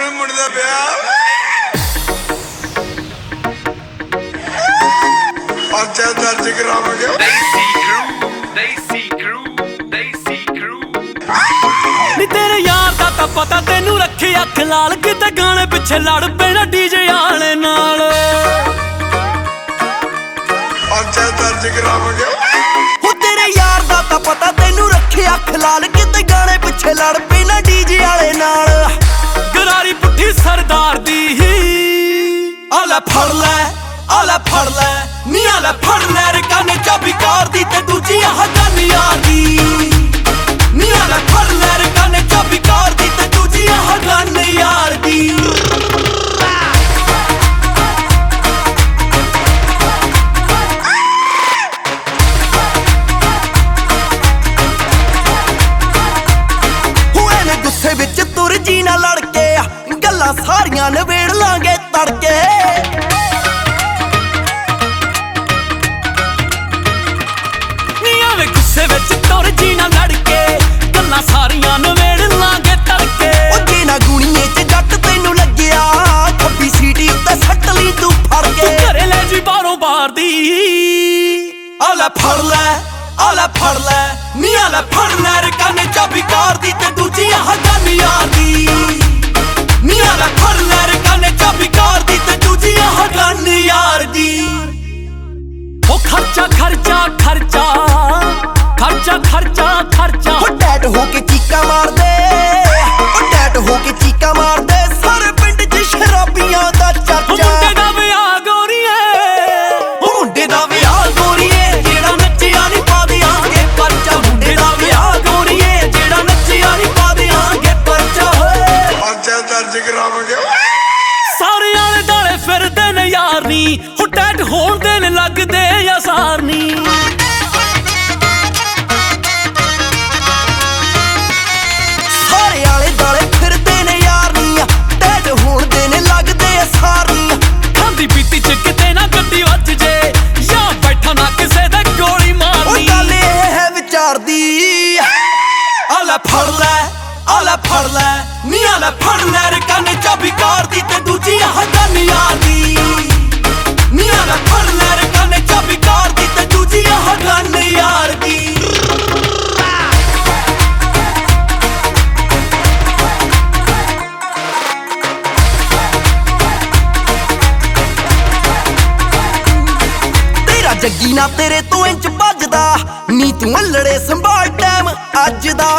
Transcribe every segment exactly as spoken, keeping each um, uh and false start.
ਵੀ ਮੁੰਡਾ ਪਿਆ ਪਰਚਾ ਦਰਜ ਕਰਾਵਾਂਗੇ। ਦੇਸੀ ਕਰੂ ਦੇਸੀ ਕਰੂ ਦੇਸੀ ਕਰੂ ਨੀ ਤੇਰੇ ਯਾਰ ਦਾ ਤਾਂ ਪਤਾ ਤੈਨੂੰ ਰੱਖੇ ਅੱਖ ਲਾਲ ਕਿਤੇ ਗਾਣੇ ਪਿੱਛੇ ਲੜ ਪੈਣਾ ਡੀਜੇ ਵਾਲੇ ਨਾਲ। ਪਰਚਾ ਦਰਜ ਕਰਾਵਾਂਗੇ। ਹੋ ਤੇਰੇ ਯਾਰ ਦਾ ਤਾਂ ਪਤਾ ਤੈਨੂੰ ਰੱਖੇ ਅੱਖ ਲਾਲ ਕਿਤੇ ਗਾਣੇ ਪਿੱਛੇ ਲੜ ਪੈਣਾ ਡੀਜੇ ਵਾਲੇ ਨਾਲ। ਗਰਾਰੀ ਪੁੱਠੀ ਸਰਦਾਰ ਦੀ ਆ ਲੈ ਫੜ ਲੈ ਆ ਲੈ ਫੜ ਲੈ ਨੀ ਆ ਲੈ ਫੜ ਲੈ ਰਕਾਨੇ ਚਾਬੀ ਕਾਰ ਦੀ ਤੇ ਦੂਜੀ ਆਹ ਗੰਨ ਯਾਰ ਦੀ। ਨੀ ਆ ਲੈ ਫੜ ਲੈ ਰਕਾਨੇ ਚਾਬੀ ਕਾਰ ਦੀ ਤੇ ਦੂਜੀ ਆਹ ਗੰਨ ਯਾਰ ਦੀ। ਹੋਏ ਨੇ ਗੁੱਸੇ ਵਿੱਚ ਤੁਰ ਜੀ ਨਾ ਲੜ ਕੇ ਗੱਲਾਂ ਸਾਰੀਆਂ ਨਵੇੜ ਲਾਂਗੇ ਤੜਕੇ। ਗੁੱਸੇ ਵਿੱਚ ਤੁਰ ਜੀ ਨਾ ਲੜ ਕੇ ਗੱਲਾਂ ਸਾਰੀਆਂ ਨਵੇੜ ਲਾਂਗੇ ਤੜਕੇ। ਉਹ ਜੇ ਨਾ ਗੁਣੀਏ ਚ ਜੱਟ ਤੈਨੂੰ ਲੱਗਿਆ ਖੱਬੀ ਸੀਟੀ ਉੱਤੇ ਸੱਟ ਲਈ ਤੂੰ ਫੜ ਕੇ। ਤੂੰ ਘਰੇ ਲੈ ਜੀ ਬਾਹਰੋਂ ਬਾਹਰ ਦੀ ਆ ਲੈ ਫੜ ਲੈ ਆ ਲੈ ਫੜ ਲੈ ਨੀ ਆ ਲੈ ਫੜ ਲੈ ਰਕਾਨੇ ਚਾਬੀ ਕਾਰ ਦੀ ਤੇ ਦੂਜੀ ਆਹ ਗੰਨ ਯਾਰ ਦੀ। ਨੀ ਆ ਲੈ ਫੜ ਲੈ ਰਕਾਨੇ ਚਾਬੀ ਕਾਰ ਦੀ ਤੇ ਦੂਜੀ ਆਹ ਗੰਨ ਯਾਰ ਦੀ। ਉਹ ਖਰਚਾ ਖਰਚਾ ਖਰਚਾ ਖਰਚਾ ਖਰਚਾ ਖਰਚਾ ਉਹ ਟੈਟ ਹੋ ਕੇ ਚੀਕਾਂ ਮਾਰਦੇ ਉਹ ਟੈਟ ਹੋ ਕੇ ਚੀਕਾਂ ਮਾਰਦੇ ਸਾਰੇ ਪਿੰਡ 'ਚ ਸ਼ਰਾਬੀਆਂ ਦਾ ਚਰਚਾ। ਮੁੰਡੇ ਦਾ ਵਿਆਹ ਗੋਰੀਏ ਉਹ ਮੁੰਡੇ ਦਾ ਵਿਆਹ ਗੋਰੀਏ ਜਿਹੜਾ ਨੱਚਿਆ ਨਹੀਂ ਪਾ ਦਿਆਂਗੇ ਪਰਚਾ। ਮੁੰਡੇ ਦਾ ਵਿਆਹ ਗੋਰੀਏ ਜਿਹੜਾ ਨੱਚਿਆ ਨਹੀਂ ਪਾ ਦਿਆਂਗੇ ਪਰਚਾ। ਪਰਚਾ ਦਰਜ ਕਰਾਵਾਂਗੇ। ਸਾਰੇ ਆਲੇ ਦਾਲੇ ਫਿਰਦੇ ਨੇ ਯਾਰ ਨੀ ਉਹ ਟੈਟ ਹੋਣ ਦੇ ਨੇ ਲੱਗਦੇ ਯਾਰ ਨੀ। ਸਾਰੇ ਆਲੇ ਦਾਲੇ ਫਿਰਦੇ ਨੇ ਯਾਰ ਨੀ ਟੈਟ ਹੋਣ ਦੇ ਨੇ ਲੱਗਦੇ ਅਸਾਰ ਨੀ। ਖਾਂਦੀ ਪੀਤੀ ਚ ਕਿਤੇ ਨਾ ਗੱਡੀ ਵੱਜ ਜੇ ਜਾਂ ਬੈਠਾ ਨਾ ਕਿਸੇ ਦੇ ਗੋਲੀ ਉਹ ਮਾਰਨੀ। ਗੱਲ ਇਹ ਹੈ ਵਿਚਾਰਦੀ ਆ ਲੈ ਫੜ ਲੈ ਆ ਲੈ ਫੜ ਲੈ ਨੀ ਆ ਲੈ ਫੜ ਲੈ ਰਕਾਨੇ ਚਾਬੀ ਕਾਰ ਦੀ ਤੇ ਦੂਜੀ ਆਹ ਗੰਨ ਯਾਰ ਦੀ। ਨੀ ਆ ਲੈ ਫੜ ਲੈ ਰਕਾਨੇ ਚਾਬੀ ਕਾਰ ਦੀ ਤੇ ਦੂਜੀ ਆਹ ਗੰਨ ਯਾਰ ਦੀ। ਤੇਰਾ ਜੱਗੀ ਨਾ ਤੇਰੇ ਤੋਂ ਇੰਚ ਭੱਜਦਾ ਨੀ ਤੂੰ ਅਲੜੇ ਸੰਭਾਲ ਟਾਈਮ ਅੱਜ ਦਾ।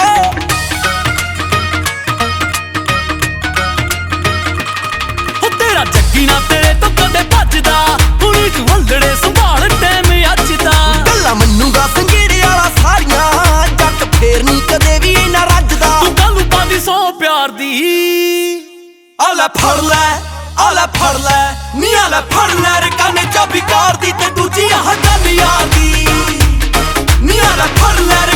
ਤੇਰਾ ਜੱਗੀ ਨਾ ਤੇਰੇ ਤੋਂ ਕਦੇ ਭੱਜਦਾ ਹੁਣੀ ਤੂੰ ਅਲੜੇ ਸੰਭਾਲ ਟਾਈਮ ਅੱਜ ਦਾ। ਗੱਲਾਂ ਮੰਨੂਗਾ ਸੰਗੇੜੇ ਵਾਲਾ ਸਾਰੀਆਂ ਜੱਟ ਫੇਰ ਨੀ ਕਦੇ ਵੀ ਨਾ ਰੱਜਦਾ। ਤੂੰ ਗੱਲ ਪਾਦੀ ਸੌ ਪਿਆਰ ਦੀ ਆ ਲੈ ਫੜ ਲੈ ਆ ਲੈ ਫੜ ਲੈ ਨੀ ਆ ਲੈ ਫੜ ਲੈ ਰਕਾਨੇ ਚਾਬੀ ਕਾਰ ਦੀ ਤੇ ਦੂਜੀ ਆਹ ਗੰਨ ਯਾਰ ਦੀ। ਨੀ ਆ ਲੈ ਫੜ ਲੈ